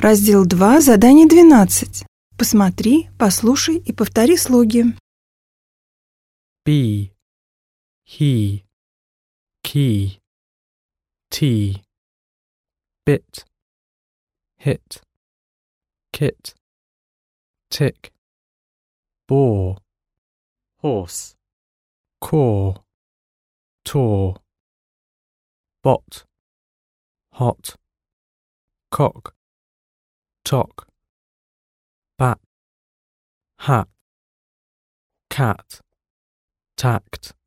Раздел 2, задание 12. Посмотри, послушай и повтори слоги. be, he, key, tea, bit, hit, kit, tick, bore, horse, core, tour, bot, hot, cock, tock, bat, hat, cat, tact,